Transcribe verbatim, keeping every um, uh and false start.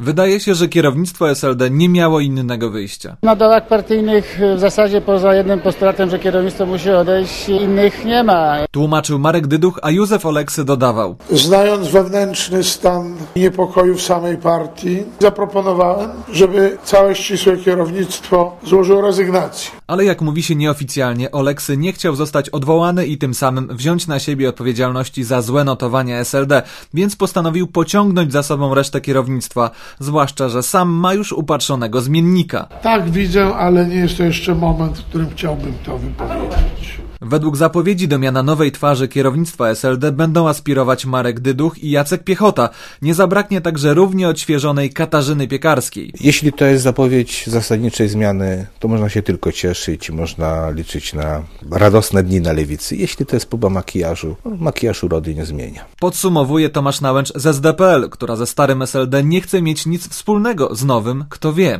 Wydaje się, że kierownictwo S L D nie miało innego wyjścia. Na dołach partyjnych w zasadzie poza jednym postulatem, że kierownictwo musi odejść, innych nie ma. Tłumaczył Marek Dyduch, a Józef Oleksy dodawał. Znając wewnętrzny stan niepokoju w samej partii, zaproponowałem, żeby całe ścisłe kierownictwo złożyło rezygnację. Ale jak mówi się nieoficjalnie, Oleksy nie chciał zostać odwołany i tym samym wziąć na siebie odpowiedzialności za złe notowania S L D, więc postanowił pociągnąć za sobą resztę kierownictwa, zwłaszcza że sam ma już upatrzonego zmiennika. Tak widzę, ale nie jest to jeszcze moment, w którym chciałbym to wypowiedzieć. Według zapowiedzi do miana nowej twarzy kierownictwa S L D będą aspirować Marek Dyduch i Jacek Piechota. Nie zabraknie także równie odświeżonej Katarzyny Piekarskiej. Jeśli to jest zapowiedź zasadniczej zmiany, to można się tylko cieszyć, można liczyć na radosne dni na lewicy. Jeśli to jest próba makijażu, no, makijaż urody nie zmienia. Podsumowuje Tomasz Nałęcz z S D P L, która ze starym S L D nie chce mieć nic wspólnego z nowym, kto wie.